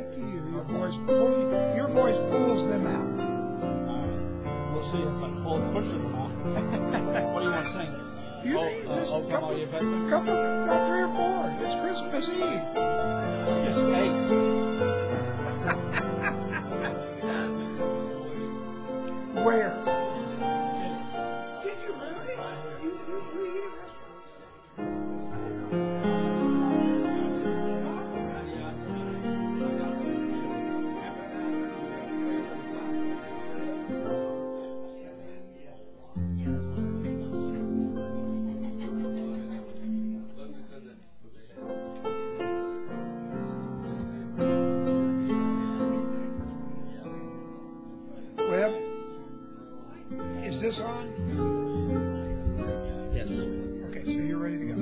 to you. Your voice pulls them out. We'll see if I can push them out. What do you want to sing? Come all you veterans? Couple, about 3 or 4. It's Christmas Eve. Just 8. Where? Did you really? You Is this on? Yes. Okay, so you're ready to go.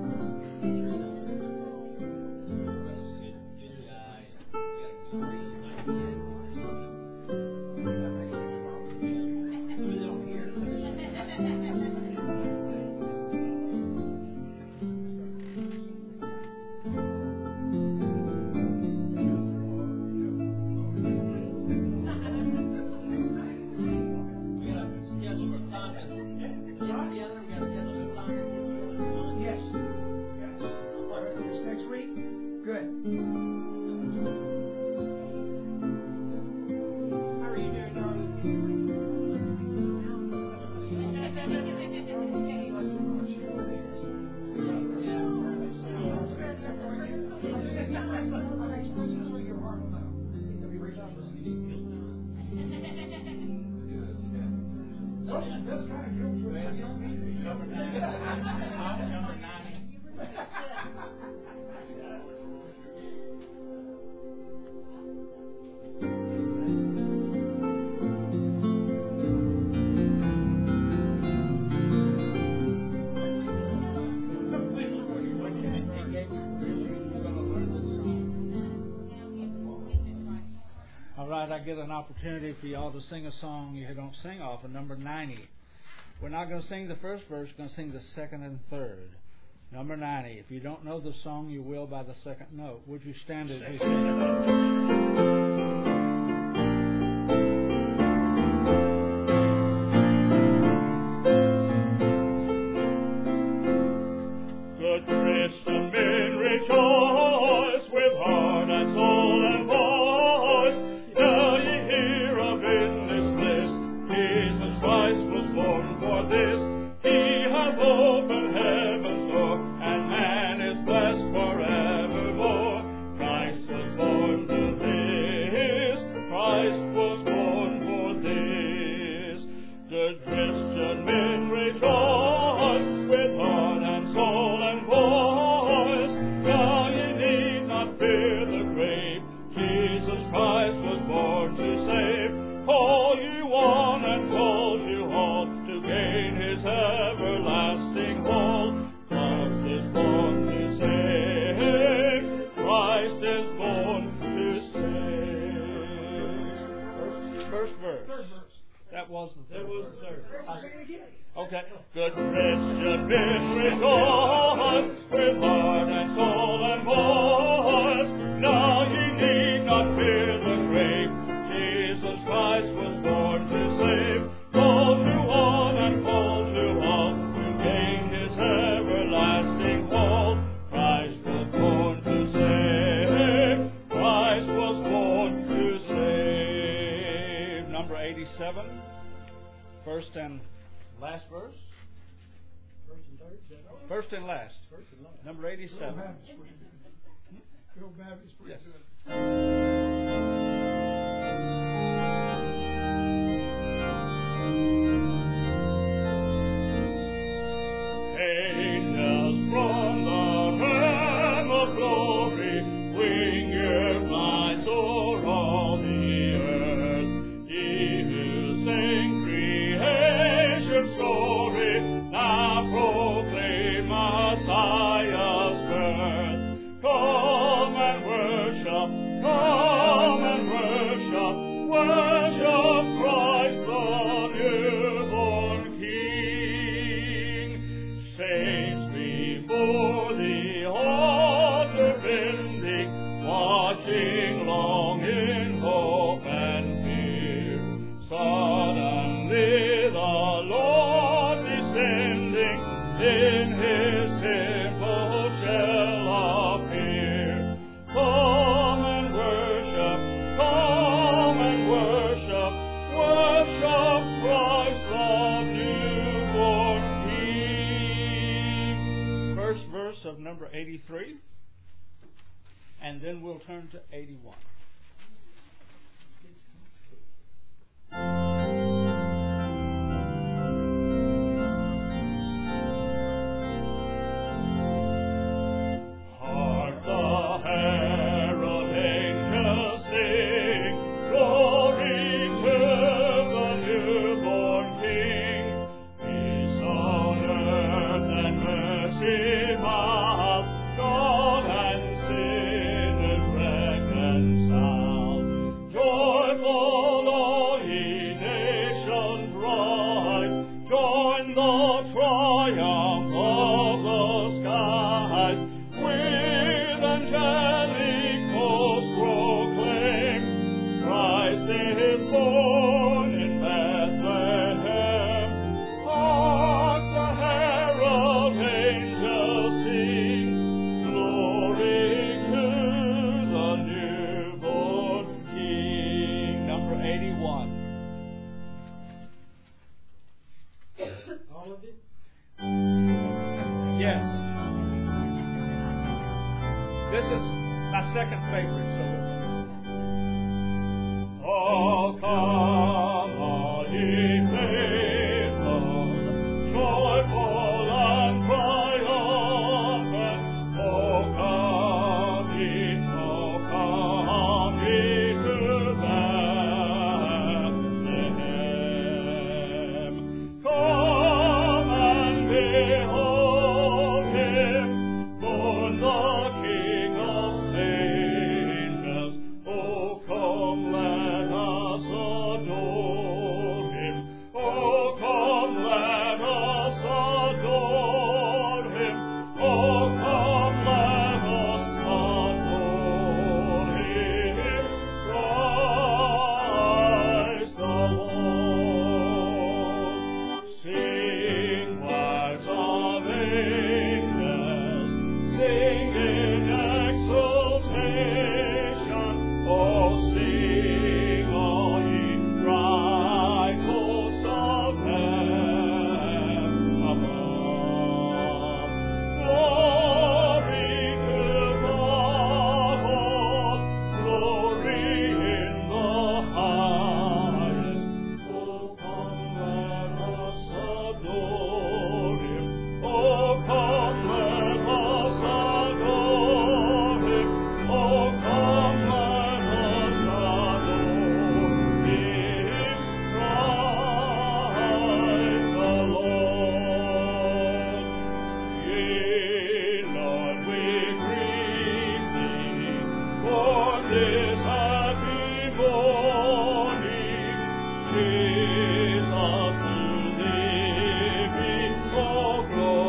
I get an opportunity for y'all to sing a song you don't sing often, number 90. We're not going to sing the first verse, we're going to sing the second and third. Number 90. If you don't know the song, you will by the second note. Would you stand as we sing? Good Christian men rejoice with heart and soul and voice. Now ye hear of in this bliss, Jesus Christ was born for this. He hath opened heaven's door, and man is blessed forevermore. Christ was born for this. Christ was born for this. Good Christian men rejoice with heart and soul and voice. Now ye need not fear the grave. Jesus Christ was born to save. Call you on and calls you on to gain his everlasting hold. Christ is born to save. Christ is born to save. First verse. Third verse. That was the third. That was the third. Okay. Good Christian men rejoice with heart and soul and voice. Now ye need not fear the grave. Jesus Christ was born to save. Calls you on and calls you on to gain his everlasting hold. Christ was born to save. Christ was born to save. Number 87. First and last verse. First and last. Number 87. Yes. Angels from the realm of glory, wing your flights o'er all the earth. Ye who sing creation's story, now proclaim Messiah's birth. Come and worship, come sing long in hope and fear. Suddenly the Lord descending in His temple shall appear. Come and worship, worship Christ the newborn King. First verse of number 83, and then we'll turn to 81. Hark the herald angels sing, glory to the newborn King. Peace on earth and mercy mild, God and sinners reconciled. Joyful all ye nations rise, join the triumph of the skies. With angelic hosts proclaim, Christ is born in Bethlehem. Hark the herald angels sing, glory to the newborn King. Number 81. All of it? Yes. This is my second favorite. Oh, come, all ye faithful, joyful and triumphant. Oh, come ye to Bethlehem. Come and behold Him, born the King of angels. Oh, come, let us adore Him. Oh, come, let us adore Him. Oh, come, let us adore Him. Christ the Lord. Sing, choirs of angels, sing in exultation. Oh, sing, all ye bright hosts of heaven above. Glory to God, glory in the highest. Oh, come, let us adore Him. Oh, come, let us adore Him. Oh, come, let us adore Him. Christ the Lord. Yea, Lord, we greet Thee for this happy morning. Jesus, to Thee all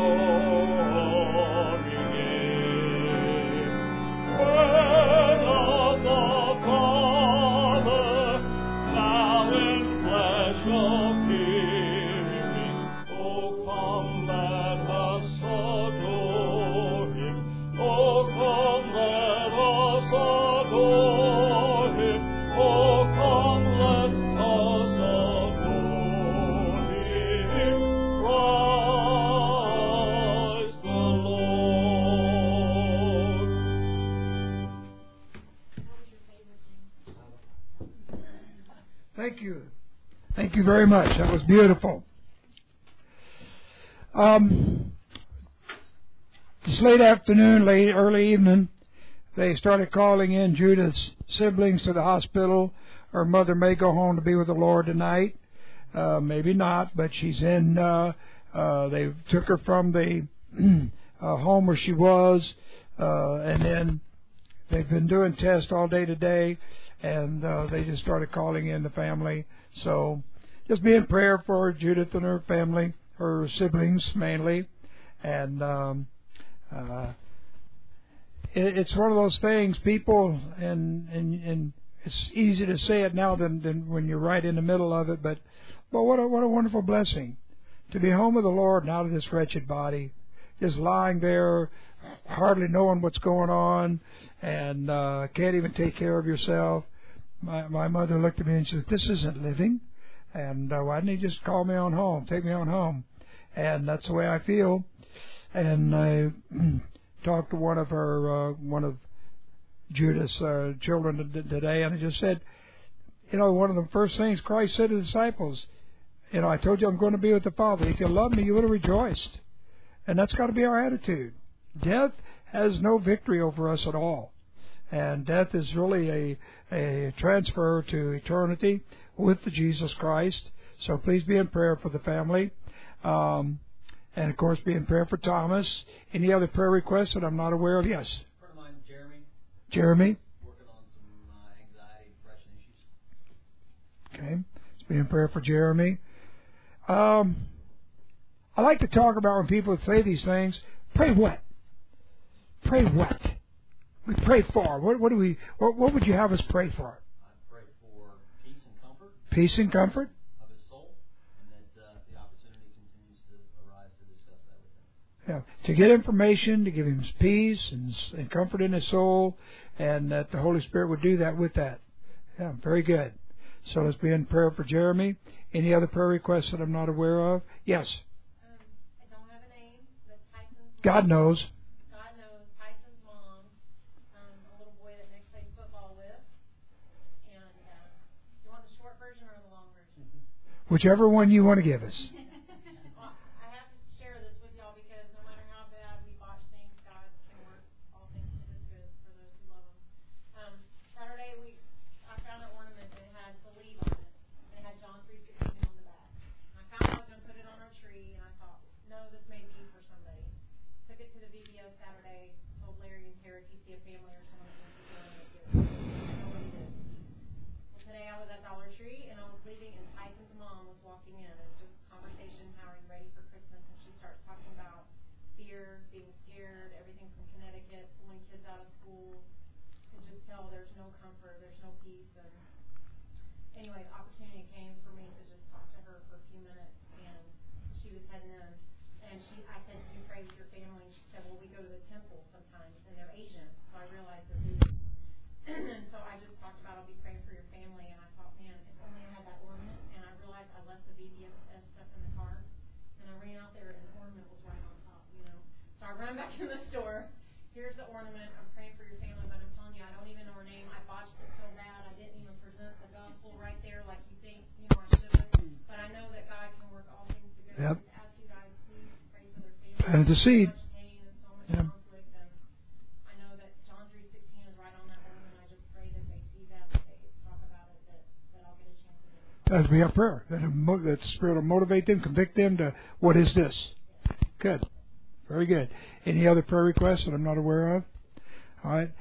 glory give. Word of the Father, now in flesh appearing. Oh, come, let us adore Him. Oh, come, let us adore Him. Oh, come, let us adore Him. Christ the Lord. Thank you. Thank you very much. That was beautiful. This late afternoon, early evening, they started calling in Judith's siblings to the hospital. Her mother may go home to be with the Lord tonight. Maybe not, but she's in. They took her from the home where she was, and then they've been doing tests all day today, and they just started calling in the family. So just be in prayer for Judith and her family, her siblings mainly, and it's one of those things, people, and it's easy to say it now than when you're right in the middle of it, but what a wonderful blessing to be home with the Lord and out of this wretched body, just lying there, hardly knowing what's going on, and can't even take care of yourself. My mother looked at me and said, "This isn't living, and why didn't he just call me on home, take me on home?" And that's the way I feel. And I talked to one of Judas' children today, and I just said, one of the first things Christ said to the disciples, I told you I'm going to be with the Father. If you love me, you would have rejoiced. And that's got to be our attitude. Death has no victory over us at all. And death is really a transfer to eternity with Jesus Christ. So please be in prayer for the family. And, of course, be in prayer for Thomas. Any other prayer requests that I'm not aware of? Yes. A friend of mine, Jeremy. Jeremy. Working on some anxiety, depression issues. Okay. Let's be in prayer for Jeremy. I like to talk about when people say these things, pray what? Pray what? We pray for. What would you have us pray for? I pray for peace and comfort. Peace and comfort. Of his soul, and that the opportunity continues to arise to discuss that with him. Yeah, to get information, to give him peace and comfort in his soul, and that the Holy Spirit would do that with that. Yeah, very good. So let's be in prayer for Jeremy. Any other prayer requests that I'm not aware of? Yes. I don't have a name, but Tyson's God knows. God knows Tyson's mom, a little boy that Nick played football with. And do you want the short version or the long version? Whichever one you want to give us. Well, I have to share this with y'all because no matter how bad we botch things, God can work all things to his good for those who love him. Saturday I found an ornament that had Believe on it. And it had John 3:16 on the back. And I found I was going to put it on our tree, and I thought, no, this may be for somebody. Took it to the VBO Saturday, told Larry and Terry, if you see a family or someone who wants to join it, give it. Nobody did. Well, today I was at Dollar Tree, and I was leaving, and Tyson's mom was walking in, and just conversation, how are you ready for Christmas? And she starts talking about fear, being scared, everything from Connecticut, pulling kids out of school. You can just tell there's no comfort, there's no peace. And anyway, the opportunity came for me to just talk to her for a few minutes, and she was heading in. And I said, do you pray with your family? And she said, well, we go to the temple sometimes, and they're Asian, so I realized they're Buddhist. And so I just talked about, I'll be praying for your family, and I thought, man, if only I had that ornament. And I realized I left the VBS stuff in the car, and I ran out there, and the ornament was right on top, So I ran back in the store. Here's the ornament. I'm praying for your family, but I'm telling you, I don't even know her name. I botched it so bad, I didn't even present the gospel right there like you think, I should have. But I know that God can work all things together. Yep. Just ask you guys, please, to pray for their family. Plant the seed. So much pain and so much Yep. conflict, and I know that John 3:16 is right on that ornament. I just pray that they see that they talk about it, that I'll get a chance to do it. That would be our prayer. That the Spirit will motivate them, convict them to what is this. Good. Very good. Any other prayer requests that I'm not aware of? All right.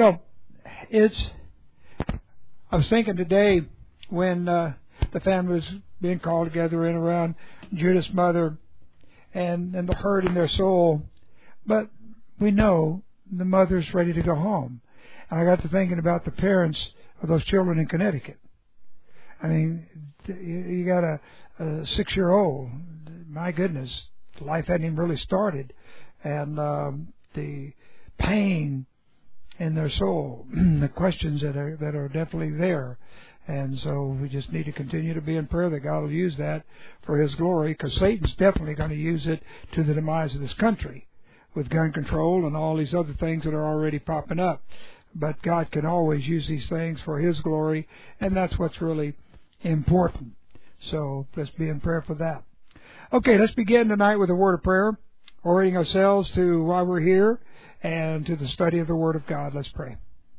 I was thinking today when the family was being called together in around Judas' mother and the hurt in their soul. But we know the mother's ready to go home. And I got to thinking about the parents of those children in Connecticut. I mean, you got a 6-year-old. My goodness, life hadn't even really started. And the pain in their soul, the questions that are definitely there. And so we just need to continue to be in prayer that God will use that for His glory, because Satan's definitely going to use it to the demise of this country with gun control and all these other things that are already popping up. But God can always use these things for His glory, and that's what's really important. So let's be in prayer for that. Okay, let's begin tonight with a word of prayer, orienting ourselves to why we're here and to the study of the Word of God. Let's pray.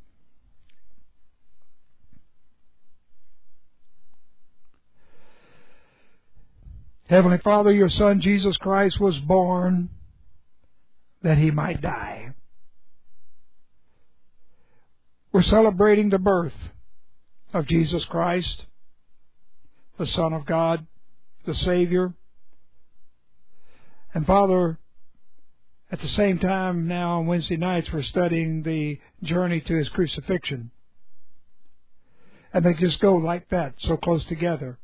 Heavenly Father, your Son Jesus Christ was born that He might die. We're celebrating the birth of Jesus Christ, the Son of God, the Savior. And Father, At the same time, now on Wednesday nights, we're studying the journey to His crucifixion. And they just go like that, so close together.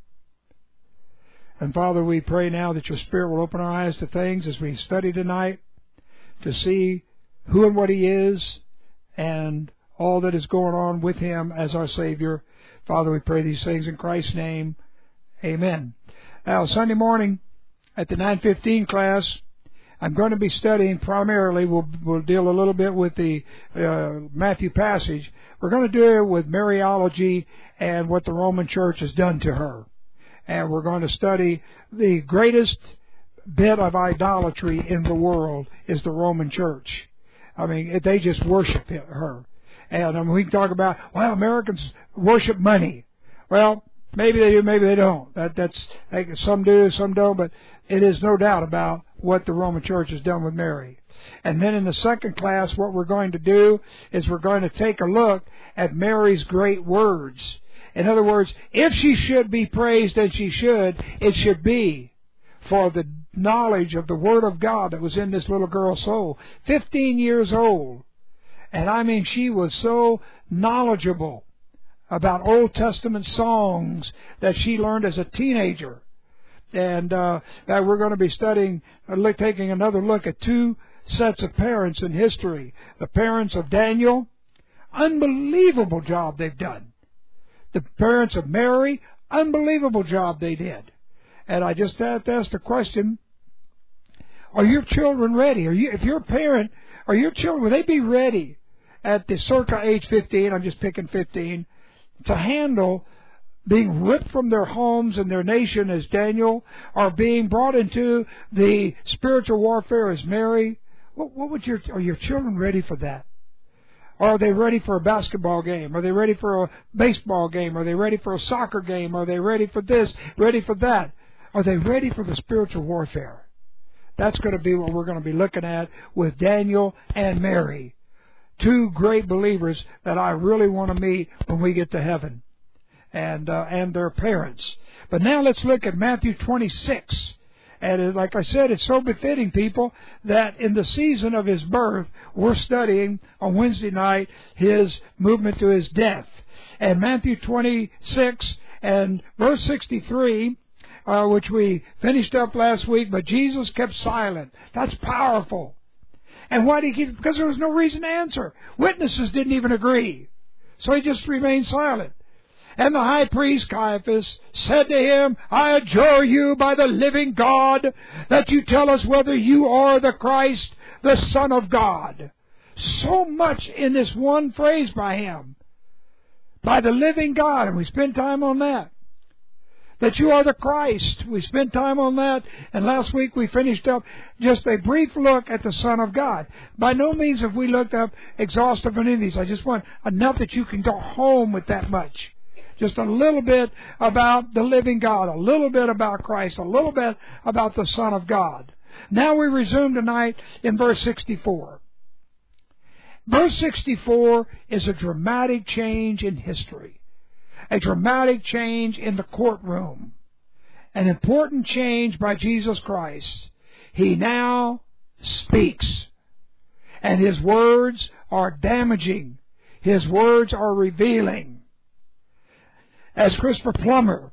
And Father, we pray now that Your Spirit will open our eyes to things as we study tonight, to see who and what He is and all that is going on with Him as our Savior. Father, we pray these things in Christ's name. Amen. Now, Sunday morning at the 9:15 class, I'm going to be studying primarily, we'll deal a little bit with the Matthew passage. We're going to do it with Mariology and what the Roman Church has done to her. And we're going to study the greatest bit of idolatry in the world is the Roman Church. I mean, they just worship her. And we can talk about, well, Americans worship money. Well, maybe they do, maybe they don't. That's some do, some don't, but it is no doubt about what the Roman Church has done with Mary. And then in the second class, what we're going to do is we're going to take a look at Mary's great words. In other words, if she should be praised, and she should, it should be for the knowledge of the Word of God that was in this little girl's soul. 15 years old. And I mean, she was so knowledgeable about Old Testament songs that she learned as a teenager. And that we're going to be studying, taking another look at two sets of parents in history. The parents of Daniel, unbelievable job they've done. The parents of Mary, unbelievable job they did. And I just have to ask the question, are your children ready? If you're a parent, are your children, will they be ready at the circa age 15, I'm just picking 15, to handle being ripped from their homes and their nation as Daniel, or being brought into the spiritual warfare as Mary? Are your children ready for that? Are they ready for a basketball game? Are they ready for a baseball game? Are they ready for a soccer game? Are they ready for this, ready for that? Are they ready for the spiritual warfare? That's going to be what we're going to be looking at with Daniel and Mary. Two great believers that I really want to meet when we get to heaven. And their parents. But now let's look at Matthew 26. And like I said, it's so befitting, people, that in the season of His birth, we're studying on Wednesday night His movement to His death. And Matthew 26 and verse 63, which we finished up last week, but Jesus kept silent. That's powerful. And why did He keep? Because there was no reason to answer. Witnesses didn't even agree. So He just remained silent. And the high priest Caiaphas said to Him, I adjure you by the living God that you tell us whether you are the Christ, the Son of God. So much in this one phrase by Him. By the living God. And we spent time on that. That you are the Christ. We spent time on that. And last week we finished up just a brief look at the Son of God. By no means have we looked up exhaustive on any of these. I just want enough that you can go home with that much. Just a little bit about the living God, a little bit about Christ, a little bit about the Son of God. Now we resume tonight in verse 64. Verse 64 is a dramatic change in history, a dramatic change in the courtroom, an important change by Jesus Christ. He now speaks, and His words are damaging. His words are revealing. As Christopher Plummer,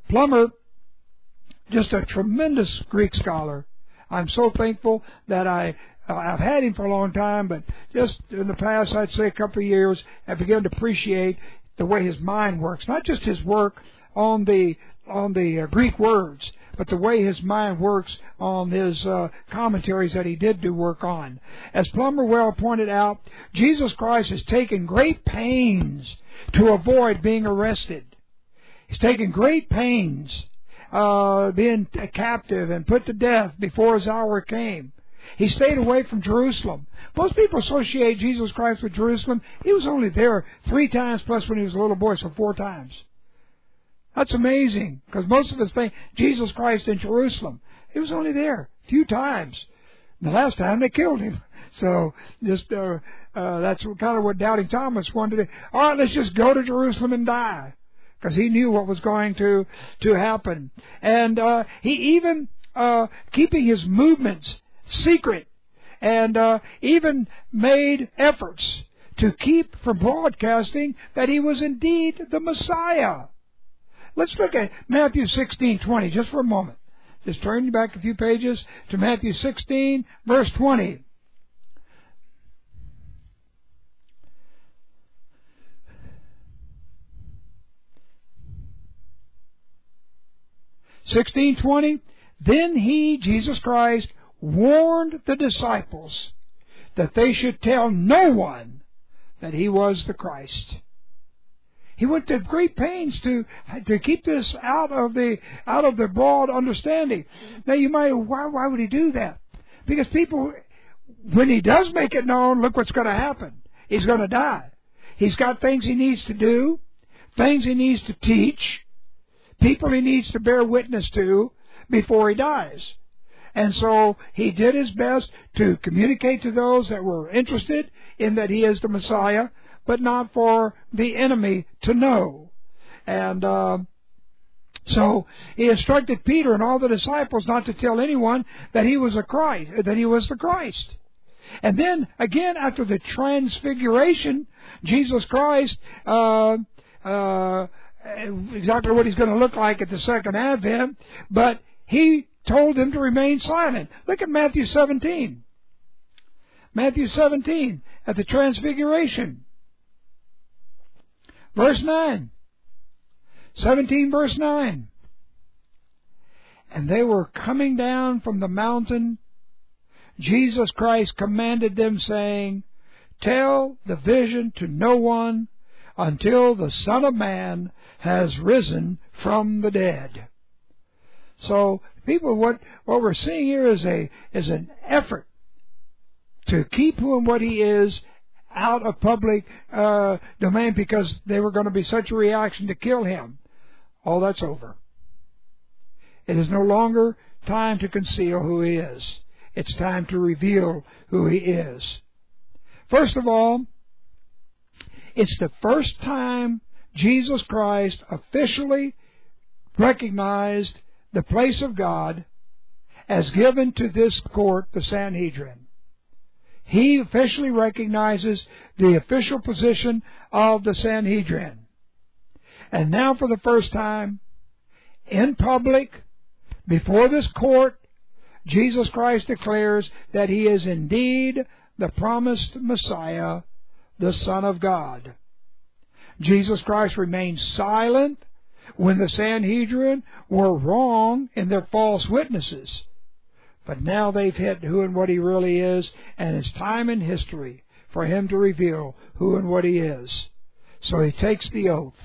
just a tremendous Greek scholar. I'm so thankful that I've had him for a long time, but just in the past, I'd say a couple of years, I've begun to appreciate the way his mind works. Not just his work on the Greek words, but the way his mind works on his commentaries that he did do work on. As Plummer well pointed out, Jesus Christ has taken great pains to avoid being arrested. He's taken great pains being captive and put to death before His hour came. He stayed away from Jerusalem. Most people associate Jesus Christ with Jerusalem. He was only there 3 times, plus when he was a little boy, so 4 times. That's amazing, because most of us think Jesus Christ in Jerusalem. He was only there a few times. The last time they killed Him. So just that's kind of what Doubting Thomas wanted to do. All right, let's just go to Jerusalem and die. Because he knew what was going to happen. And he even keeping his movements secret and even made efforts to keep from broadcasting that he was indeed the Messiah. Let's look at Matthew 16:20 just for a moment. Just turn back a few pages to Matthew 16, verse 20. Then he, Jesus Christ, warned the disciples that they should tell no one that he was the Christ. He went to great pains to keep this out of the broad understanding. Now you might, why would he do that? Because people, when he does make it known, look what's going to happen. He's going to die. He's got things he needs to do, things he needs to teach, people he needs to bear witness to before he dies. And so he did his best to communicate to those that were interested in that he is the Messiah, but not for the enemy to know. And so he instructed Peter and all the disciples not to tell anyone that he was the Christ. And then again, after the transfiguration, Jesus Christ, exactly what he's going to look like at the second advent, but he told them to remain silent. Look at Matthew 17. Matthew 17, at the transfiguration. Verse 9. 17 verse 9. And they were coming down from the mountain. Jesus Christ commanded them, saying, tell the vision to no one until the Son of Man has risen from the dead. So, people, what we're seeing here is an effort to keep who and what he is out of public domain, because there were going to be such a reaction to kill him. All that's over. It is no longer time to conceal who he is. It's time to reveal who he is. First of all, it's the first time Jesus Christ officially recognized the place of God as given to this court, the Sanhedrin. He officially recognizes the official position of the Sanhedrin. And now for the first time, in public, before this court, Jesus Christ declares that he is indeed the promised Messiah, the Son of God. Jesus Christ remained silent when the Sanhedrin were wrong in their false witnesses. But now they've hit who and what he really is, and it's time in history for him to reveal who and what he is. So he takes the oath.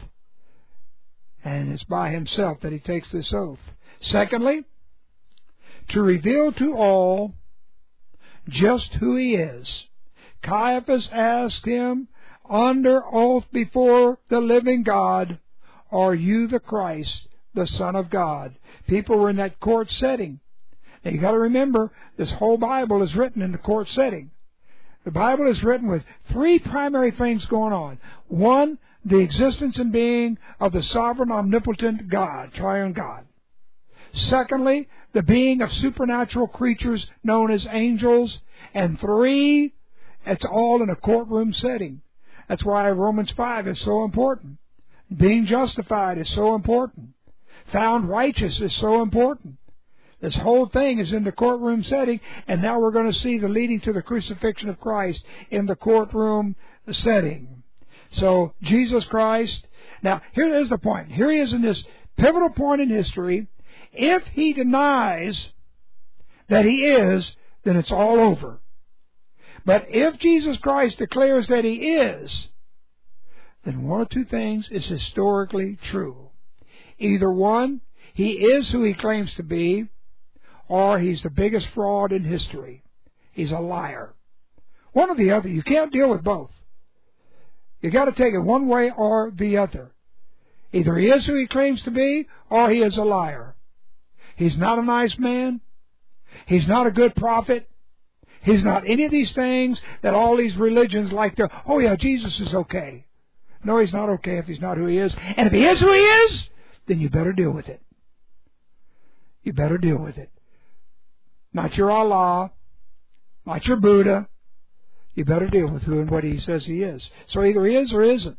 And it's by himself that he takes this oath. Secondly, to reveal to all just who he is. Caiaphas asked him under oath before the living God, are you the Christ, the Son of God? People were in that court setting. Now you've got to remember, this whole Bible is written in the court setting. The Bible is written with three primary things going on. One, the existence and being of the sovereign, omnipotent God, triune God. Secondly, the being of supernatural creatures known as angels. And three, it's all in a courtroom setting. That's why Romans 5 is so important. Being justified is so important. Found righteous is so important. This whole thing is in the courtroom setting, and now we're going to see the leading to the crucifixion of Christ in the courtroom setting. So, Jesus Christ. Now, here is the point. Here he is in this pivotal point in history. If he denies that he is, then it's all over. But if Jesus Christ declares that he is, then one of two things is historically true. Either one, he is who he claims to be, or he's the biggest fraud in history. He's a liar. One or the other. You can't deal with both. You got to take it one way or the other. Either he is who he claims to be, or he is a liar. He's not a nice man. He's not a good prophet. He's not any of these things that all these religions like to, oh yeah, Jesus is okay. No, he's not okay if he's not who he is. And if he is who he is, then you better deal with it. You better deal with it. Not your Allah, not your Buddha. You better deal with who and what he says he is. So either he is or isn't.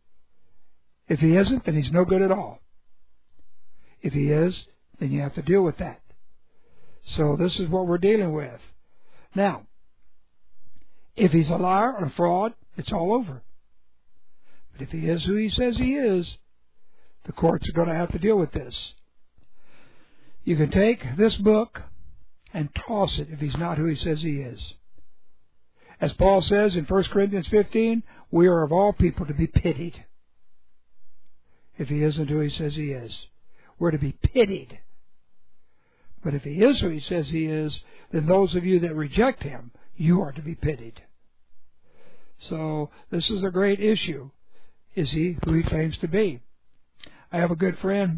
If he isn't, then he's no good at all. If he is, then you have to deal with that. So this is what we're dealing with. Now, if he's a liar or a fraud, it's all over. But if he is who he says he is, the courts are going to have to deal with this. You can take this book and toss it if he's not who he says he is. As Paul says in 1 Corinthians 15, we are of all people to be pitied. If he isn't who he says he is, we're to be pitied. But if he is who he says he is, then those of you that reject him, you are to be pitied. So this is a great issue. Is he who he claims to be? I have a good friend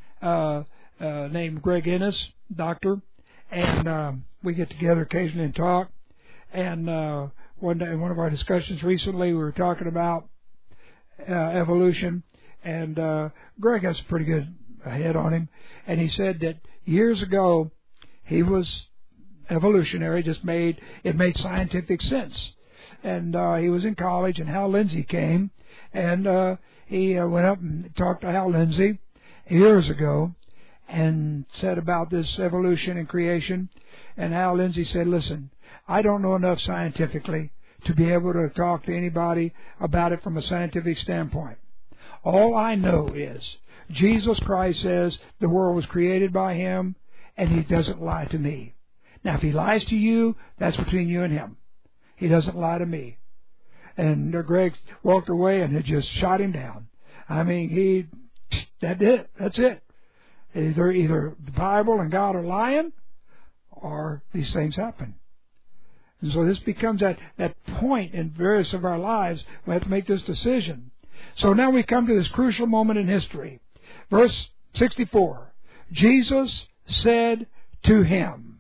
named Greg Ennis, doctor, and we get together occasionally and talk. And one day in one of our discussions recently, we were talking about evolution, and Greg has a pretty good head on him, and he said that years ago he was evolutionary, it made scientific sense. And he was in college, and Hal Lindsey came, and he went up and talked to Hal Lindsey years ago and said about this evolution and creation. And Hal Lindsey said, listen, I don't know enough scientifically to be able to talk to anybody about it from a scientific standpoint. All I know is Jesus Christ says the world was created by him, and he doesn't lie to me. Now, if he lies to you, that's between you and him. He doesn't lie to me. And Greg walked away and it just shot him down. I mean, that's it. Either the Bible and God are lying, or these things happen. And so this becomes that point in various of our lives. We have to make this decision. So now we come to this crucial moment in history. Verse 64. Jesus said to him.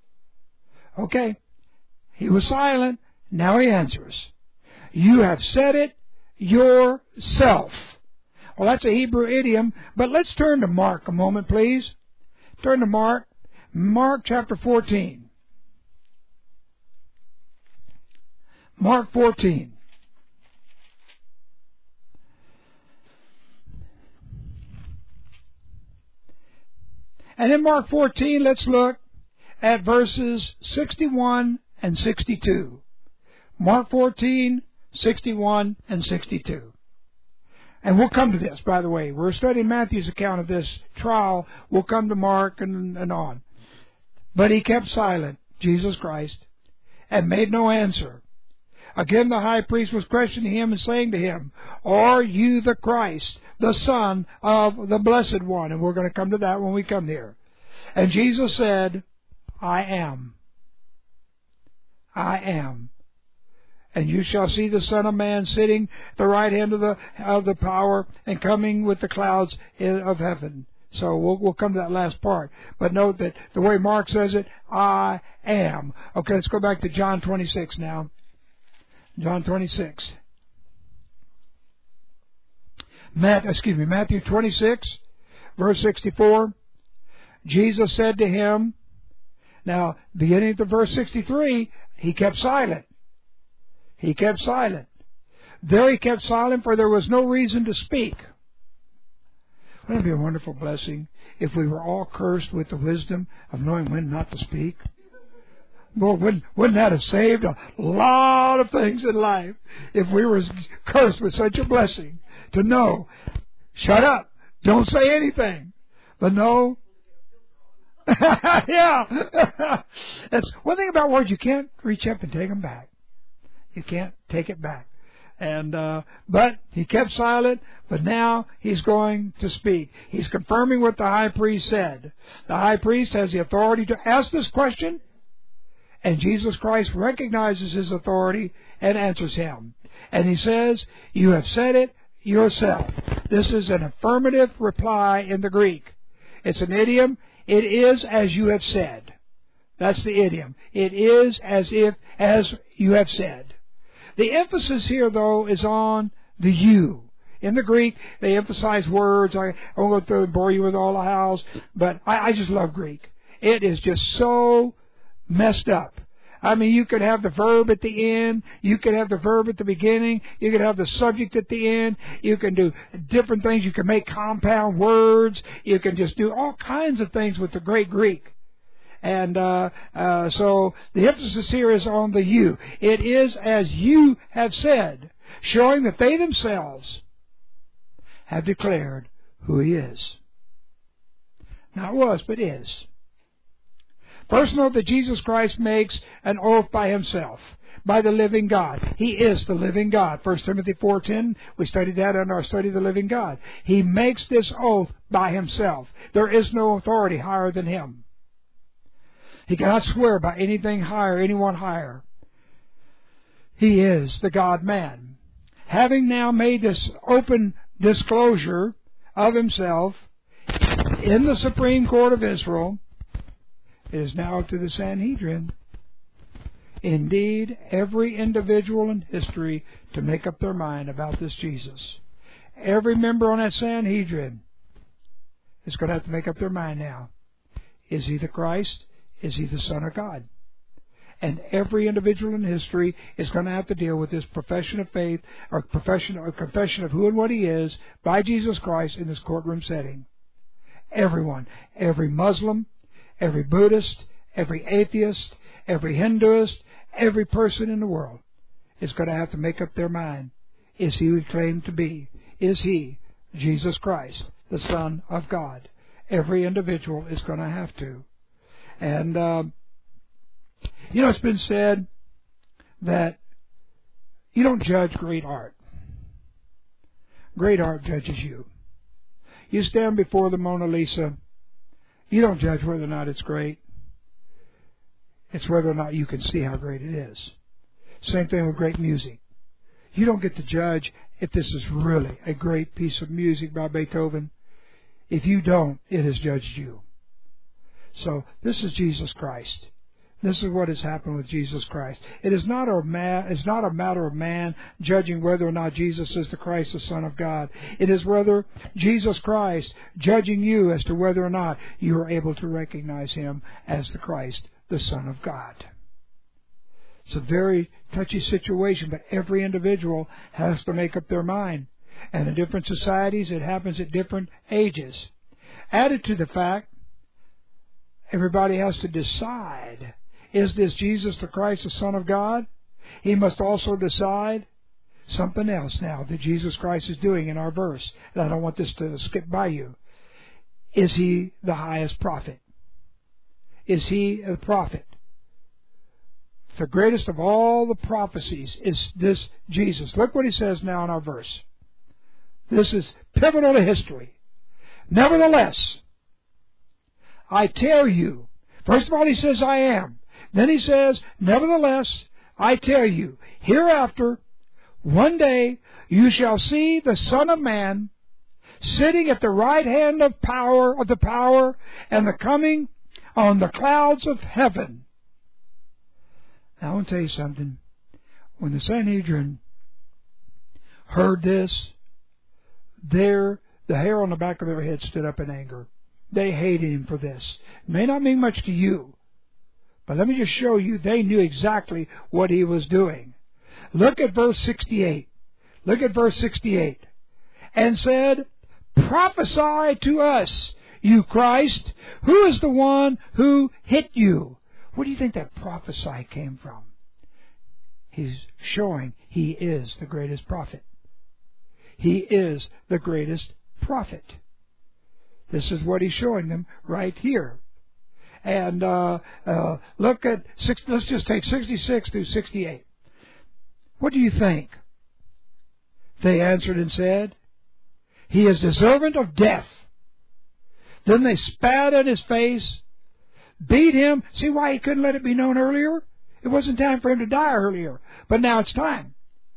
Okay. He was silent. Now he answers. You have said it yourself. Well, that's a Hebrew idiom, but let's turn to Mark a moment, please. Turn to Mark. Mark chapter 14. Mark 14. And in Mark 14, let's look at verses 61 and 62. Mark 14, 61 and 62. And we'll come to this, by the way. We're studying Matthew's account of this trial. We'll come to Mark and on. But he kept silent, Jesus Christ, and made no answer. Again the high priest was questioning him and saying to him, Are you the Christ, the Son of the Blessed One? And we're going to come to that when we come here. And Jesus said, I am. I am. And you shall see the Son of Man sitting at the right hand of the power and coming with the clouds of heaven. So we'll come to that last part. But note that the way Mark says it, I am. Okay, let's go back to John 26 now. John 26. Matthew 26, verse 64. Jesus said to him, now, beginning at the verse 63, he kept silent. He kept silent. There he kept silent, for there was no reason to speak. Wouldn't it be a wonderful blessing if we were all cursed with the wisdom of knowing when not to speak? Boy, wouldn't that have saved a lot of things in life if we were cursed with such a blessing to know, shut up, don't say anything. But no. Yeah. That's one thing about words, you can't reach up and take them back. You can't take it back. And but he kept silent, but now he's going to speak. He's confirming what the high priest said. The high priest has the authority to ask this question, and Jesus Christ recognizes his authority and answers him. And he says, you have said it yourself. This is an affirmative reply in the Greek. It's an idiom. It is as you have said. That's the idiom. It is as you have said. The emphasis here, though, is on the you. In the Greek, they emphasize words. I won't go through and bore you with all the hows, but I just love Greek. It is just so messed up. I mean, you could have the verb at the end. You could have the verb at the beginning. You could have the subject at the end. You can do different things. You can make compound words. You can just do all kinds of things with the great Greek. And so the emphasis here is on the you. It is as you have said, showing that they themselves have declared who He is. Not was, but is. First note that Jesus Christ makes an oath by Himself, by the living God. He is the living God. 1 Timothy 4:10, we studied that in our study of the living God. He makes this oath by Himself. There is no authority higher than Him. He cannot swear by anything higher, anyone higher. He is the God-man. Having now made this open disclosure of Himself in the Supreme Court of Israel, it is now to the Sanhedrin. Indeed, every individual in history to make up their mind about this Jesus. Every member on that Sanhedrin is going to have to make up their mind now. Is He the Christ? Is He the Son of God? And every individual in history is going to have to deal with this profession of faith or confession of who and what He is by Jesus Christ in this courtroom setting. Everyone, every Muslim, every Buddhist, every atheist, every Hinduist, every person in the world is going to have to make up their mind. Is He who He claimed to be? Is He Jesus Christ, the Son of God? Every individual is going to have to. And, it's been said that you don't judge great art. Great art judges you. You stand before the Mona Lisa. You don't judge whether or not it's great. It's whether or not you can see how great it is. Same thing with great music. You don't get to judge if this is really a great piece of music by Beethoven. If you don't, it has judged you. So this is Jesus Christ. This is what has happened with Jesus Christ. It is not a matter of man judging whether or not Jesus is the Christ, the Son of God. It is whether Jesus Christ judging you as to whether or not you are able to recognize Him as the Christ, the Son of God. It's a very touchy situation, but every individual has to make up their mind. And in different societies, it happens at different ages. Added to the fact, everybody has to decide, is this Jesus the Christ, the Son of God? He must also decide something else now that Jesus Christ is doing in our verse. And I don't want this to skip by you. Is He the highest prophet? Is He a prophet? The greatest of all the prophecies is this Jesus. Look what He says now in our verse. This is pivotal to history. Nevertheless, I tell you. First of all, He says, I am. Then He says, nevertheless, I tell you, hereafter, one day, you shall see the Son of Man sitting at the right hand of the power, and the coming on the clouds of heaven. Now, I want to tell you something. When the Sanhedrin heard this, the hair on the back of their head stood up in anger. They hated Him for this. It may not mean much to you, but let me just show you, they knew exactly what He was doing. Look at verse 68. Look at verse 68. And said, prophesy to us, you Christ, who is the one who hit you? Where do you think that prophesy came from? He's showing He is the greatest prophet. He is the greatest prophet. This is what He's showing them right here. And look at, let's just take 66 through 68. What do you think? They answered and said, He is deserving of death. Then they spat in His face, beat Him. See why He couldn't let it be known earlier? It wasn't time for Him to die earlier, but now it's time.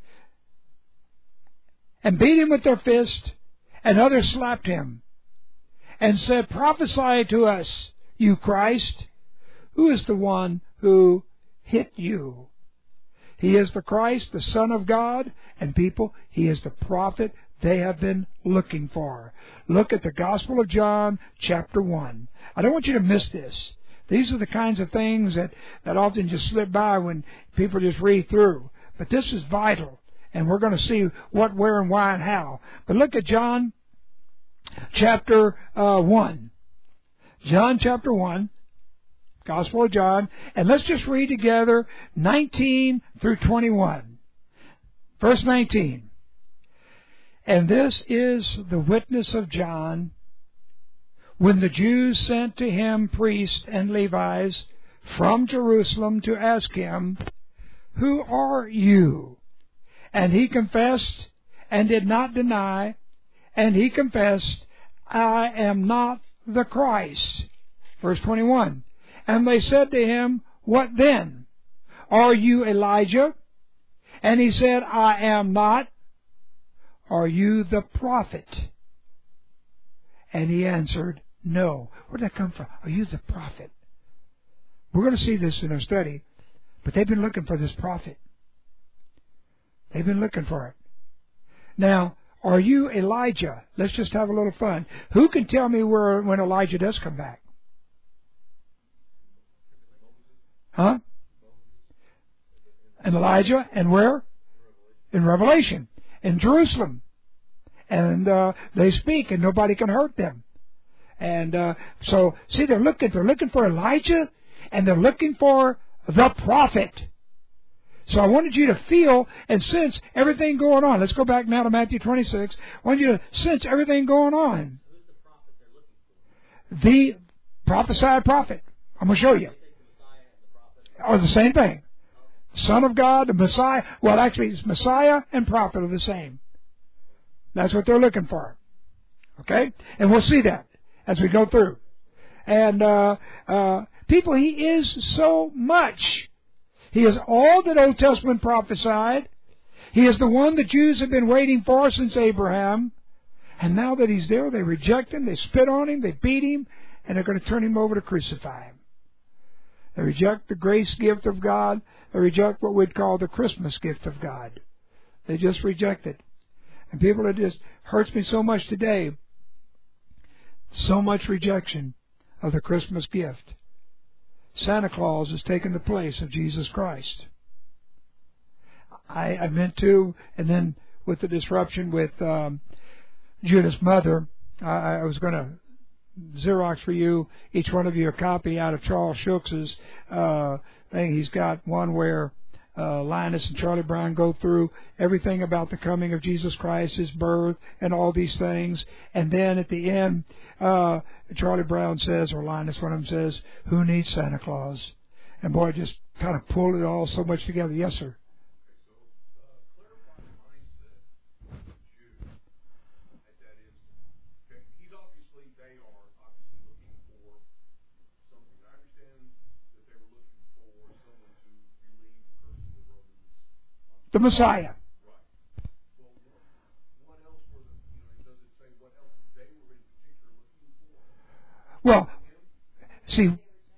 And beat Him with their fist, and others slapped Him, and said, prophesy to us, you Christ, who is the one who hit you? He is the Christ, the Son of God, and people, He is the prophet they have been looking for. Look at the Gospel of John, chapter 1. I don't want you to miss this. These are the kinds of things that often just slip by when people just read through. But this is vital, and we're going to see what, where, and why, and how. But look at John chapter 1. John chapter 1, Gospel of John, and let's just read together 19 through 21. Verse 19. And this is the witness of John, when the Jews sent to him priests and Levites from Jerusalem to ask him, Who are you? And he confessed and did not deny, and he confessed, I am not the Christ. Verse 21. And they said to him, What then? Are you Elijah? And he said, I am not. Are you the prophet? And he answered, No. Where did that come from? Are you the prophet? We're going to see this in our study, but they've been looking for this prophet. They've been looking for it. Now, are you Elijah? Let's just have a little fun. Who can tell me when Elijah does come back? Huh? And Elijah, and where? In Revelation. In Jerusalem. And they speak, and nobody can hurt them. And so, see, they're looking for Elijah, and they're looking for the prophet. So I wanted you to feel and sense everything going on. Let's go back now to Matthew 26. I want you to sense everything going on. Who's the prophet they're looking for? The prophesied prophet. I'm going to show you. They think the Messiah and the prophet Or the same thing. Son of God, the Messiah. Well, actually, it's Messiah and prophet are the same. That's what they're looking for. Okay? And we'll see that as we go through. And people, he is so much. He is all that Old Testament prophesied. He is the one the Jews have been waiting for since Abraham. And now that he's there, they reject him, they spit on him, they beat him, and they're going to turn him over to crucify him. They reject the grace gift of God. They reject what we'd call the Christmas gift of God. They just reject it. And people, it just hurts me so much today. So much rejection of the Christmas gift. Santa Claus has taken the place of Jesus Christ. I meant to, and then with the disruption with Judah's mother, I was going to Xerox for you, each one of you, a copy out of Charles Shooks's thing. He's got one where Linus and Charlie Brown go through everything about the coming of Jesus Christ, His birth, and all these things. And then at the end, Charlie Brown says, or Linus, one of them says, Who needs Santa Claus? And boy, just kind of pulled it all so much together. Yes, sir. The Messiah. Well, see,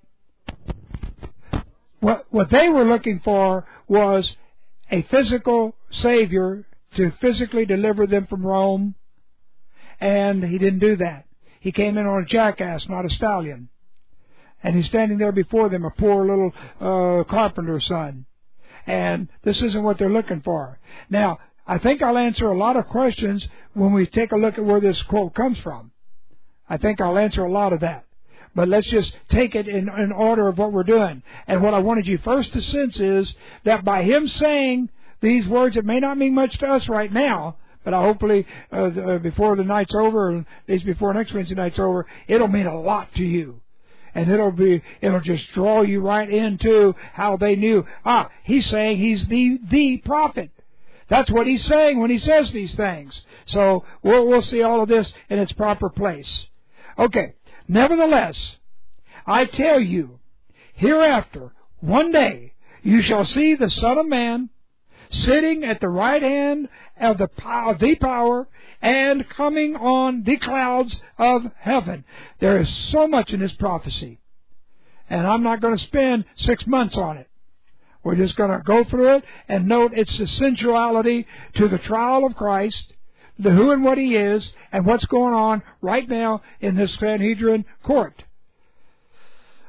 what they were looking for was a physical Savior to physically deliver them from Rome, and he didn't do that. He came in on a jackass, not a stallion. And he's standing there before them, a poor little carpenter's son. And this isn't what they're looking for. Now, I think I'll answer a lot of questions when we take a look at where this quote comes from. I think I'll answer a lot of that. But let's just take it in order of what we're doing. And what I wanted you first to sense is that by him saying these words, it may not mean much to us right now, but hopefully before the night's over, or at least before next Wednesday night's over, it'll mean a lot to you. And it'll just draw you right into how they knew. He's saying he's the prophet. That's what he's saying when he says these things. So we'll see all of this in its proper place. Okay. Nevertheless, I tell you, hereafter, one day, you shall see the Son of Man sitting at the right hand of the power and coming on the clouds of heaven. There is so much in this prophecy. And I'm not going to spend 6 months on it. We're just going to go through it and note its essentiality to the trial of Christ, the who and what He is, and what's going on right now in this Sanhedrin court.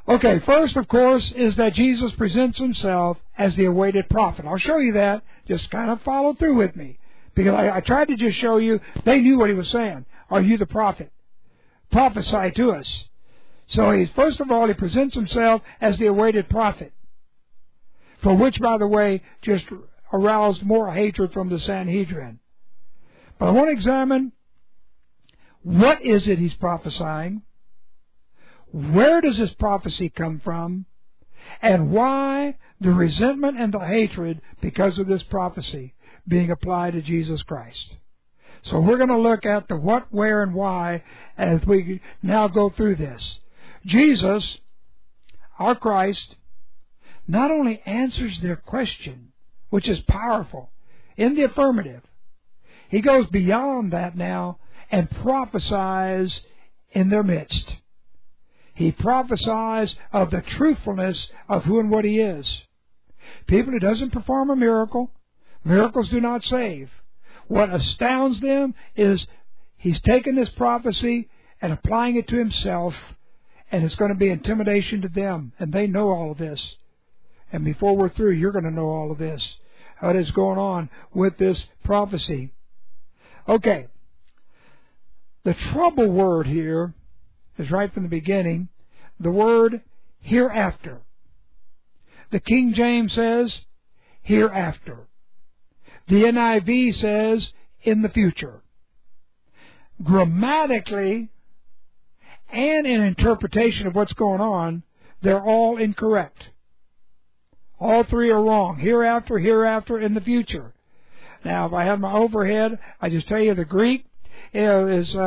Okay, first, of course, is that Jesus presents himself as the awaited prophet. I'll show you that. Just kind of follow through with me. Because I tried to just show you, they knew what he was saying. Are you the prophet? Prophesy to us. So first of all, he presents himself as the awaited prophet. For which, by the way, just aroused more hatred from the Sanhedrin. But I want to examine, what is it he's prophesying? Where does this prophecy come from? And why the resentment and the hatred because of this prophecy being applied to Jesus Christ? So we're going to look at the what, where, and why as we now go through this. Jesus, our Christ, not only answers their question, which is powerful, in the affirmative, he goes beyond that now and prophesies in their midst. He prophesies of the truthfulness of who and what he is. People who doesn't perform a miracle, miracles do not save. What astounds them is he's taken this prophecy and applying it to himself, and it's going to be intimidation to them, and they know all of this. And before we're through, you're going to know all of this, what is going on with this prophecy. Okay, the trouble word here is right from the beginning, the word hereafter. The King James says hereafter. The NIV says in the future. Grammatically and in interpretation of what's going on, they're all incorrect. All three are wrong. Hereafter, hereafter, in the future. Now, if I have my overhead, I just tell you the Greek is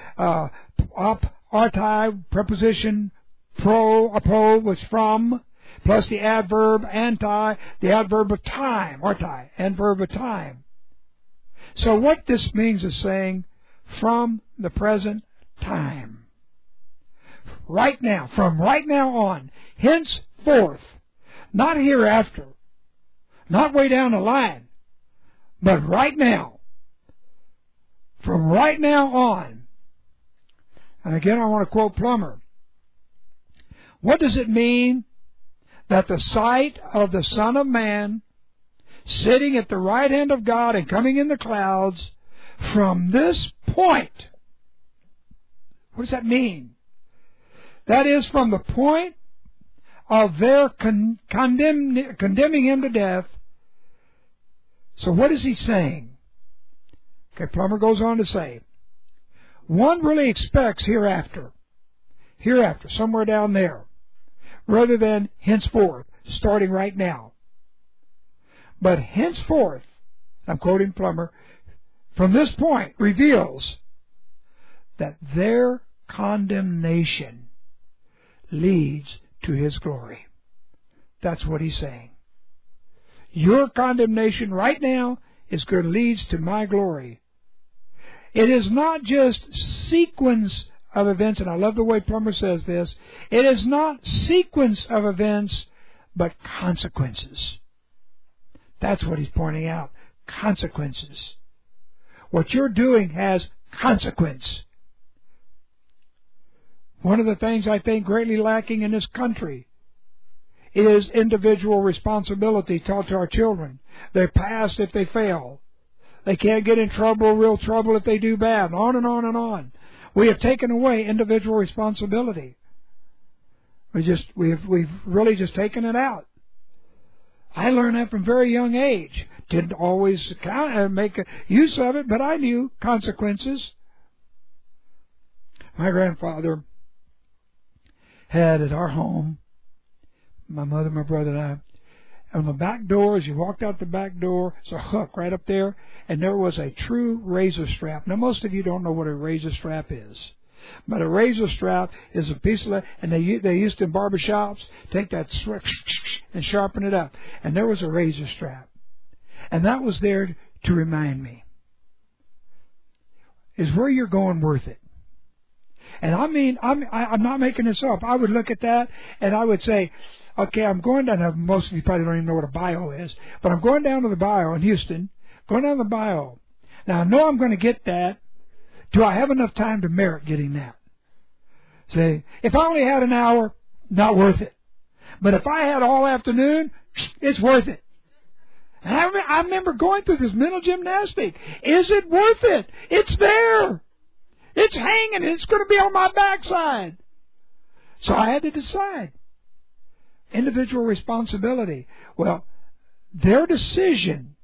artai, preposition apo, was from, plus the adverb anti, the adverb of time, artai, adverb of time. So what this means is saying, from the present time. Right now, from right now on, henceforth, not hereafter, not way down the line, but right now. From right now on. And again, I want to quote Plummer. What does it mean that the sight of the Son of Man sitting at the right hand of God and coming in the clouds from this point? What does that mean? That is from the point of their condemning him to death. So what is he saying? Okay, Plummer goes on to say, one really expects hereafter, somewhere down there, rather than henceforth, starting right now. But henceforth, I'm quoting Plummer, from this point reveals that their condemnation leads to his glory. That's what he's saying. Your condemnation right now is going to lead to my glory. It is not just sequence of events, and I love the way Plummer says this. It is not sequence of events, but consequences. That's what he's pointing out. Consequences. What you're doing has consequence. One of the things I think greatly lacking in this country is individual responsibility taught to our children. They're passed if they fail. They can't get in trouble, real trouble, if they do bad, and on and on and on. We have taken away individual responsibility. We've really just taken it out. I learned that from a very young age. Didn't always make use of it, but I knew consequences. My grandfather had at our home, my mother, my brother, and I, on the back door, as you walked out the back door, it's a hook right up there, and there was a true razor strap. Now, most of you don't know what a razor strap is. But a razor strap is a piece of, and they used in barbershops, take that and sharpen it up. And there was a razor strap. And that was there to remind me. Is where you're going worth it? And I mean, I'm not making this up. I would look at that and I would say, okay, I'm going down, most of you probably don't even know what a bio is, but I'm going down to the bio in Houston, going down the bio. Now, I know I'm going to get that. Do I have enough time to merit getting that? Say, if I only had an hour, not worth it. But if I had all afternoon, it's worth it. And I remember going through this mental gymnastic. Is it worth it? It's there. It's hanging. It's going to be on my backside. So I had to decide. Individual responsibility. Well, their decision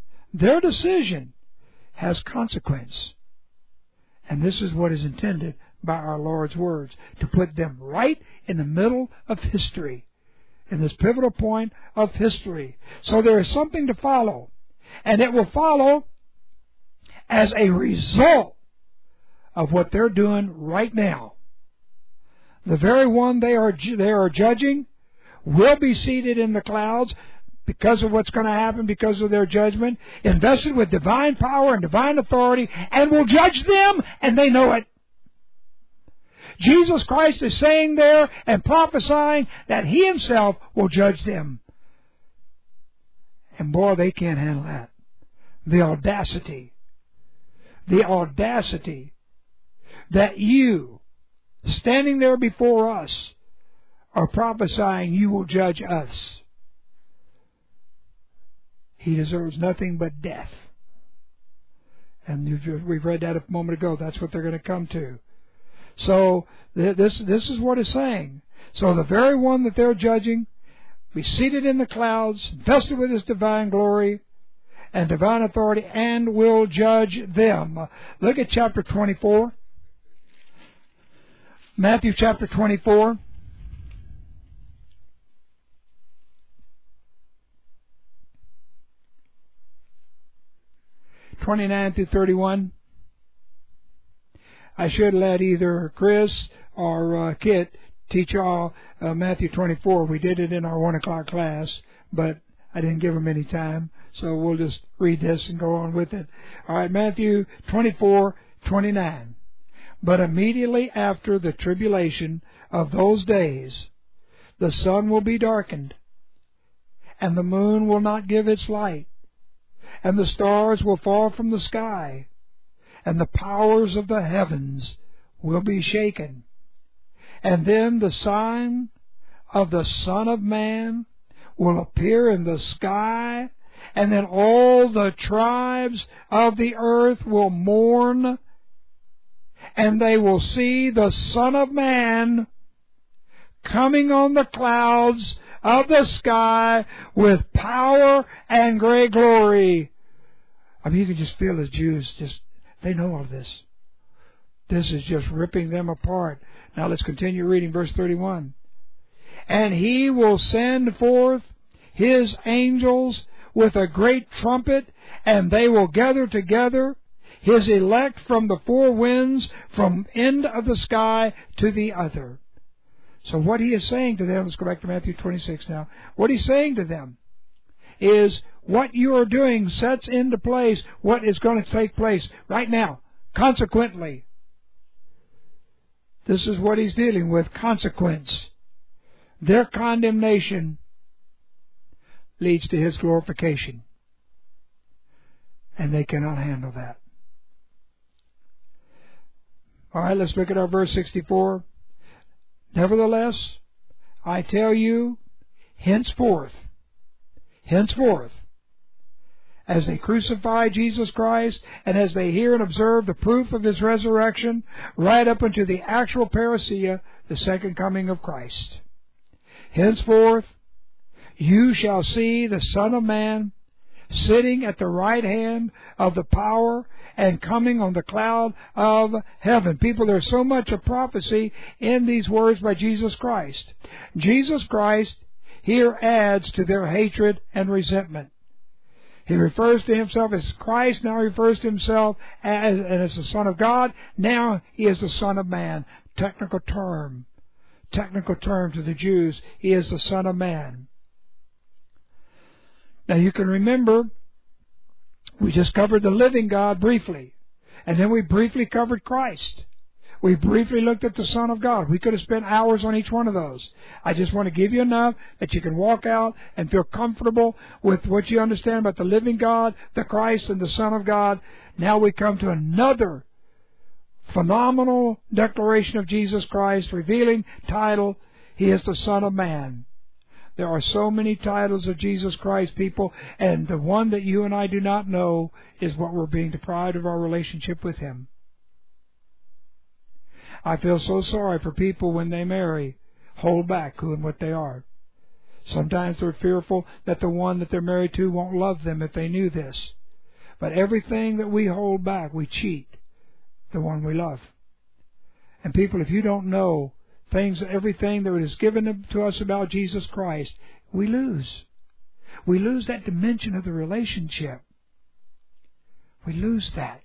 has consequence. And this is what is intended by our Lord's words, to put them right in the middle of history, in this pivotal point of history. So there is something to follow, and it will follow as a result of what they're doing right now. The very one they are judging will be seated in the clouds because of what's going to happen, because of their judgment, invested with divine power and divine authority, and will judge them, and they know it. Jesus Christ is saying there and prophesying that He Himself will judge them. And boy, they can't handle that. The audacity that you, standing there before us, are prophesying you will judge us. He deserves nothing but death. And we've read that a moment ago. That's what they're going to come to. So this is what it's saying. So the very one that they're judging, be seated in the clouds, invested with His divine glory and divine authority, and will judge them. Look at chapter 24. Matthew chapter 24. 29 through 31. I should let either Chris or Kit teach y'all Matthew 24. We did it in our 1 o'clock class, but I didn't give them any time, so we'll just read this and go on with it. All right, Matthew 24:29. But immediately after the tribulation of those days, the sun will be darkened, and the moon will not give its light, and the stars will fall from the sky, and the powers of the heavens will be shaken. And then the sign of the Son of Man will appear in the sky, and then all the tribes of the earth will mourn, and they will see the Son of Man coming on the clouds of the sky with power and great glory. I mean, you can just feel the Jews, they know all this. This is just ripping them apart. Now let's continue reading verse 31. And He will send forth His angels with a great trumpet, and they will gather together His elect from the four winds, from end of the sky to the other. So what He is saying to them, let's go back to Matthew 26 now. What He's saying to them is what you are doing sets into place what is going to take place right now. Consequently, this is what He's dealing with, consequence. Their condemnation leads to His glorification. And they cannot handle that. All right, let's look at our verse 64. Nevertheless, I tell you, henceforth, as they crucify Jesus Christ, and as they hear and observe the proof of His resurrection, right up unto the actual parousia, the second coming of Christ. Henceforth, you shall see the Son of Man sitting at the right hand of the power and coming on the cloud of heaven. People, there's so much of prophecy in these words by Jesus Christ. Jesus Christ here adds to their hatred and resentment. He refers to Himself as Christ, now He refers to Himself as the Son of God. Now He is the Son of Man. Technical term to the Jews. He is the Son of Man. Now you can remember, we just covered the living God briefly. And then we briefly covered Christ. We briefly looked at the Son of God. We could have spent hours on each one of those. I just want to give you enough that you can walk out and feel comfortable with what you understand about the living God, the Christ, and the Son of God. Now we come to another phenomenal declaration of Jesus Christ, revealing title. He is the Son of Man. There are so many titles of Jesus Christ, people, and the one that you and I do not know is what we're being deprived of our relationship with Him. I feel so sorry for people when they marry, hold back who and what they are. Sometimes they're fearful that the one that they're married to won't love them if they knew this. But everything that we hold back, we cheat the one we love. And people, if you don't know everything that is given to us about Jesus Christ, we lose. We lose that dimension of the relationship. We lose that.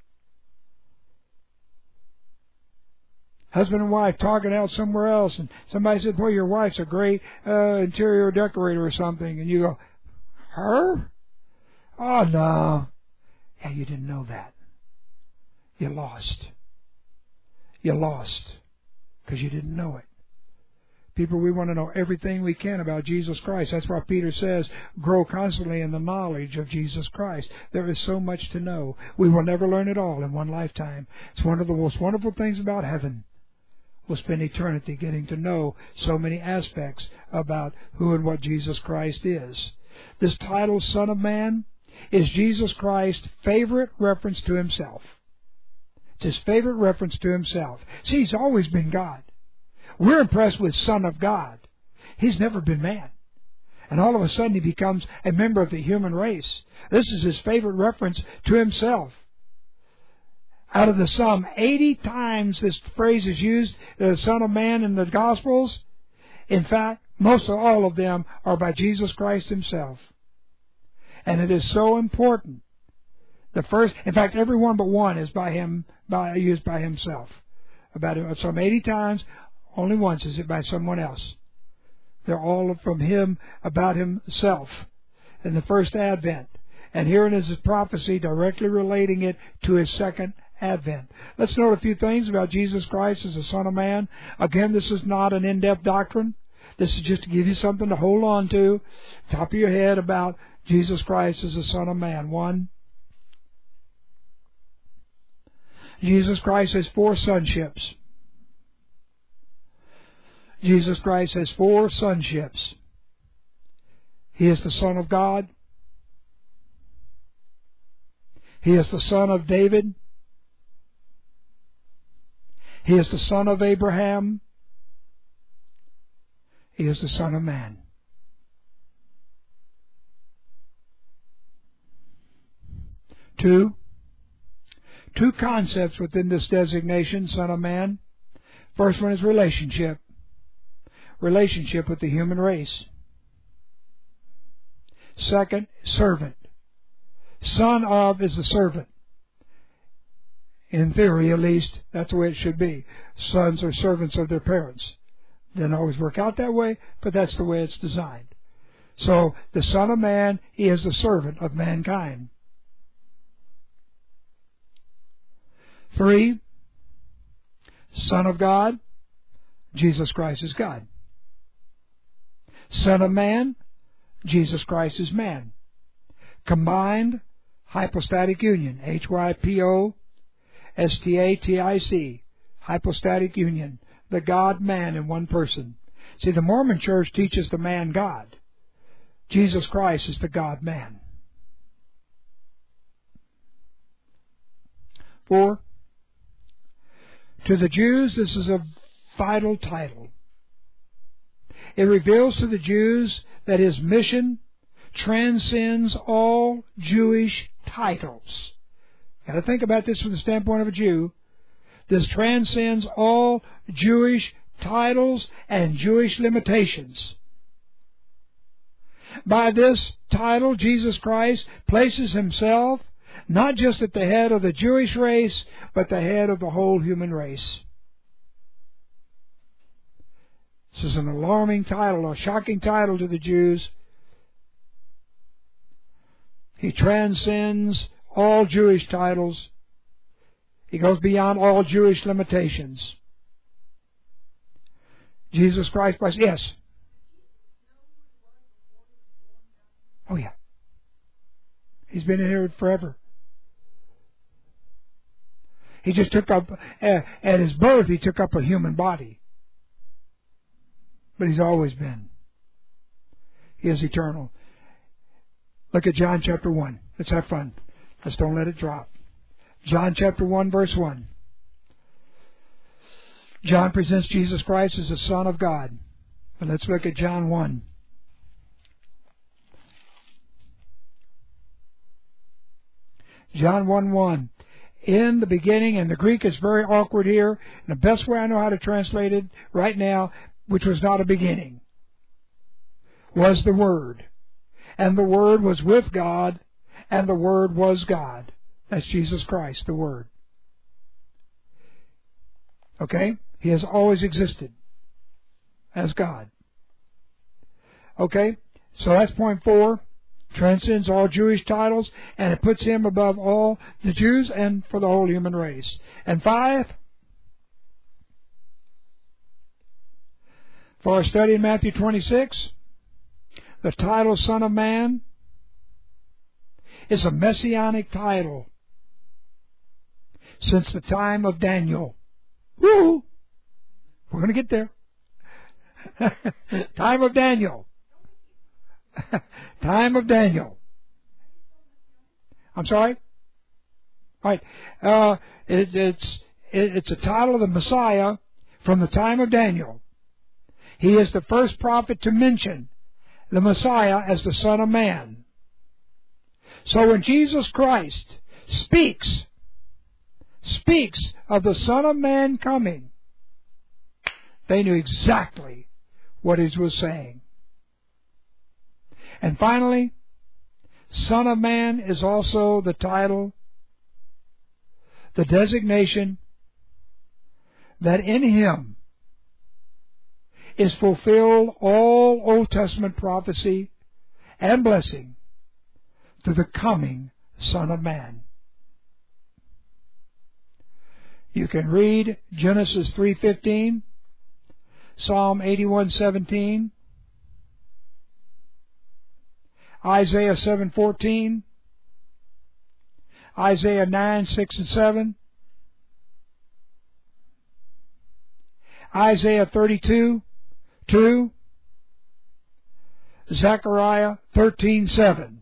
Husband and wife talking out somewhere else, and somebody said, boy, your wife's a great interior decorator or something. And you go, her? Oh, no. Yeah, you didn't know that. You lost. You lost because you didn't know it. People, we want to know everything we can about Jesus Christ. That's why Peter says, grow constantly in the knowledge of Jesus Christ. There is so much to know. We will never learn it all in one lifetime. It's one of the most wonderful things about heaven. We'll spend eternity getting to know so many aspects about who and what Jesus Christ is. This title, Son of Man, is Jesus Christ's favorite reference to Himself. It's His favorite reference to Himself. See, He's always been God. We're impressed with Son of God. He's never been man. And all of a sudden He becomes a member of the human race. This is His favorite reference to Himself. Out of the sum, 80 times this phrase is used, the Son of Man, in the Gospels. In fact, most of all of them are by Jesus Christ Himself. And it is so important. The first, in fact, every one but one is used by Himself. About some 80 times, only once is it by someone else. They're all from Him, about Himself, in the first advent. And herein is His prophecy directly relating it to His second advent. Let's note a few things about Jesus Christ as the Son of Man. Again, this is not an in-depth doctrine. This is just to give you something to hold on to, top of your head, about Jesus Christ as the Son of Man. 1, Jesus Christ has 4 sonships. Jesus Christ has 4 sonships. He is the Son of God. He is the Son of David. He is the Son of Abraham. He is the Son of Man. Two concepts within this designation, Son of Man. First one is relationship. Relationship with the human race. Second, servant. Son of is the servant. In theory, at least, that's the way it should be. Sons are servants of their parents. Doesn't always work out that way, but that's the way it's designed. So, the Son of Man, He is the servant of mankind. 3, Son of God, Jesus Christ is God. Son of Man, Jesus Christ is man. Combined hypostatic union, Hypostatic, hypostatic union, the God-man in one person. See, the Mormon Church teaches the man-God. Jesus Christ is the God-man. 4, to the Jews, this is a vital title. It reveals to the Jews that His mission transcends all Jewish titles. Got to think about this from the standpoint of a Jew. This transcends all Jewish titles and Jewish limitations. By this title, Jesus Christ places Himself not just at the head of the Jewish race, but the head of the whole human race. This is an alarming title, a shocking title to the Jews. He transcends all Jewish titles. He goes beyond all Jewish limitations. Jesus Christ, yes. Oh yeah. He's been in here forever. He just took up, at His birth, He took up a human body. but He's always been. He is eternal. Look at John chapter 1. Let's have fun. Let's don't let it drop. John chapter 1, verse 1. John presents Jesus Christ as the Son of God. But let's look at John 1. John 1:1. In the beginning, and the Greek is very awkward here, and the best way I know how to translate it right now, which was not a beginning, was the Word. And the Word was with God, and the Word was God. That's Jesus Christ, the Word. Okay? He has always existed as God. Okay? So that's point 4. Transcends all Jewish titles, and it puts Him above all the Jews and for the whole human race. And 5, for our study in Matthew 26, the title Son of Man is a messianic title since the time of Daniel. Woo! We're going to get there. Time of Daniel. Time of Daniel. I'm sorry? All right. It's a title of the Messiah from the time of Daniel. He is the first prophet to mention the Messiah as the Son of Man. So when Jesus Christ speaks of the Son of Man coming, they knew exactly what He was saying. And finally, Son of Man is also the title, the designation that in Him is fulfilled all Old Testament prophecy and blessing to the coming Son of Man. You can read Genesis 3:15, Psalm 81:17, Isaiah 7:14, Isaiah 9:6 and 7, Isaiah 32:2, Zechariah 13:7.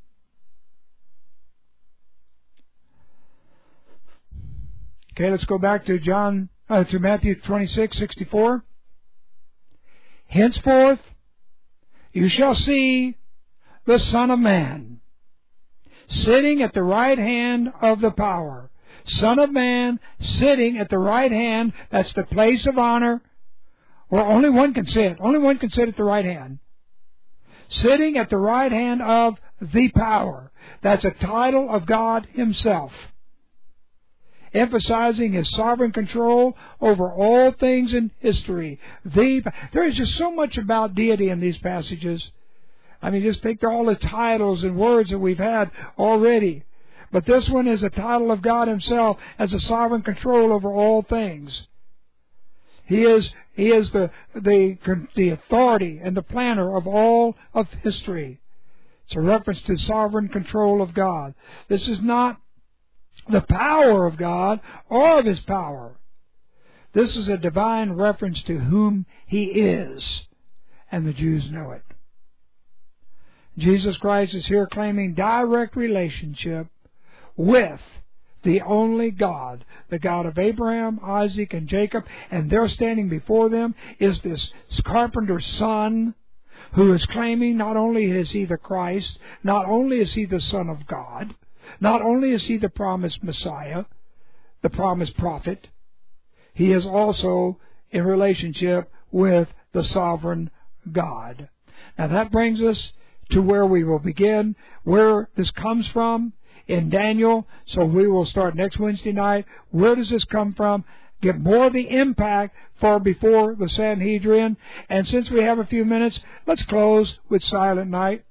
Okay, let's go back to Matthew 26:64. Henceforth you shall see the Son of Man sitting at the right hand of the power. Son of Man sitting at the right hand. That's the place of honor where only one can sit. Only one can sit at the right hand. Sitting at the right hand of the power. That's a title of God Himself, emphasizing His sovereign control over all things in history. There is just so much about deity in these passages. I mean, just take all the titles and words that we've had already. But this one is a title of God Himself as a sovereign control over all things. He is the authority and the planner of all of history. It's a reference to sovereign control of God. This is not the power of God or of His power. This is a divine reference to whom He is, and the Jews know it. Jesus Christ is here claiming direct relationship with the only God, the God of Abraham, Isaac, and Jacob, and there standing before them is this carpenter's son who is claiming not only is He the Christ, not only is He the Son of God, not only is He the promised Messiah, the promised prophet, He is also in relationship with the sovereign God. Now that brings us to where we will begin, where this comes from in Daniel. So we will start next Wednesday night. Where does this come from? Get more of the impact for before the Sanhedrin. And since we have a few minutes, let's close with Silent Night.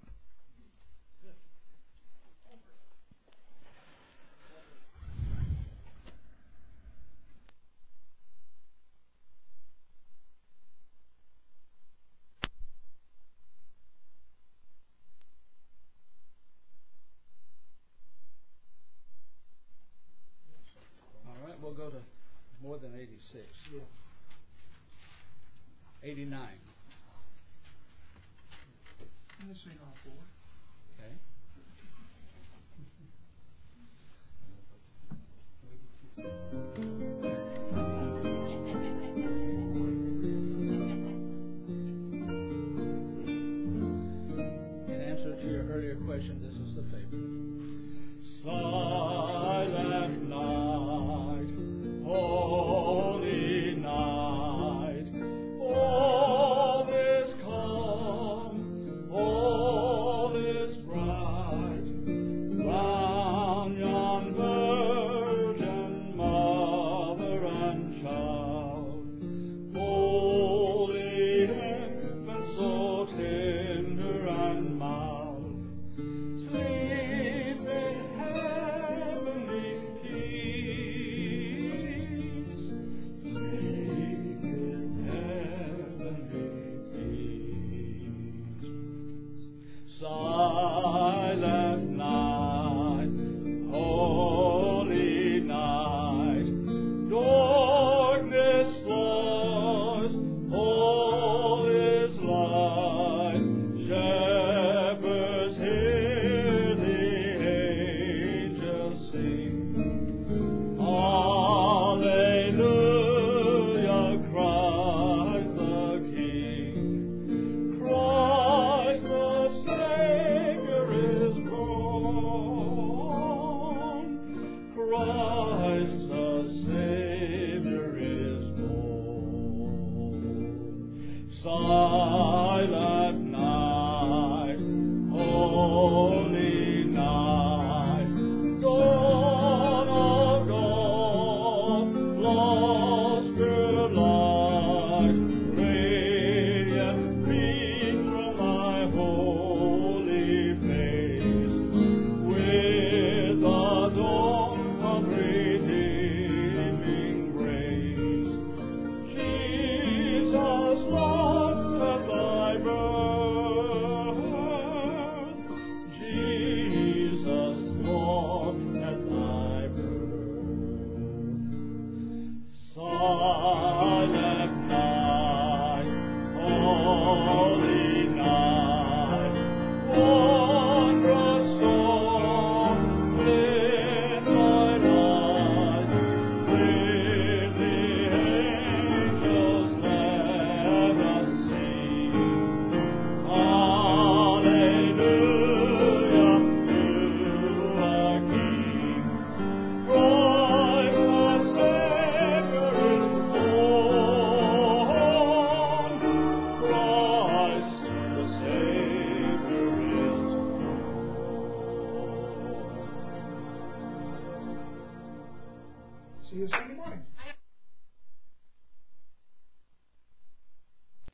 We'll go to more than 86. 89. Let's sing all four. Okay.